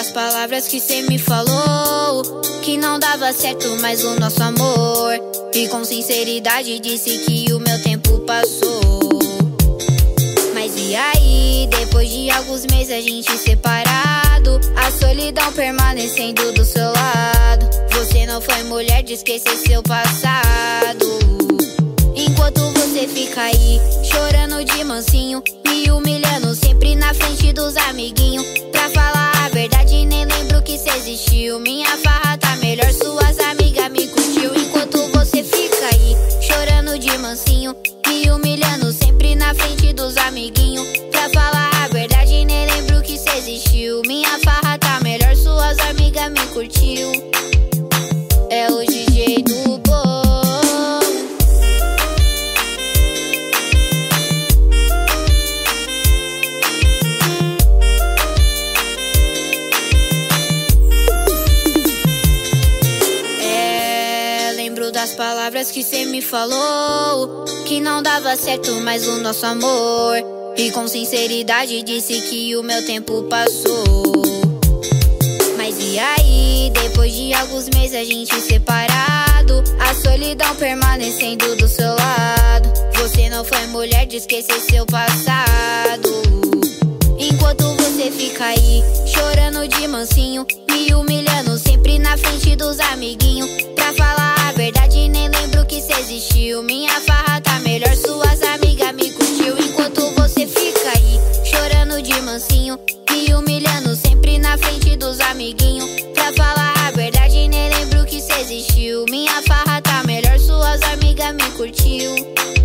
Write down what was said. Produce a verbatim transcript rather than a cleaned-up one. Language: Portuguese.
das palavras que cê me falou, que não dava certo mais o nosso amor. E com sinceridade disse que o meu tempo passou. Mas e aí, depois de alguns meses a gente separado, a solidão permanecendo do seu lado. Você não foi mulher de esquecer seu passado. Enquanto você fica aí, chorando de mansinho, me humilhando sempre na frente dos amiguinhos. Pra falar a verdade, nem lembro que cê existiu. Minha farra tá melhor, suas amigas me curtiu. Enquanto você fica aí, chorando de mansinho, me humilhando sempre na frente dos amiguinhos. Pra falar a verdade, nem lembro que cê existiu. Minha farra tá melhor, suas amigas me curtiu. É o D J do bom. Das palavras que cê me falou, que não dava certo mais o nosso amor. E com sinceridade disse que o meu tempo passou. Mas e aí, depois de alguns meses a gente separado, a solidão permanecendo do seu lado. Você não foi mulher de esquecer seu passado. Enquanto você fica aí, chorando de mansinho, me humilhando sempre na frente dos amiguinhos. Pra falar a verdade, nem lembro que cê existiu. Minha farra tá melhor, suas amigas me curtiu. Enquanto você fica aí, chorando de mansinho, me humilhando sempre na frente dos amiguinhos. Pra falar a verdade, nem lembro que cê existiu. Minha farra tá melhor, suas amigas me curtiu.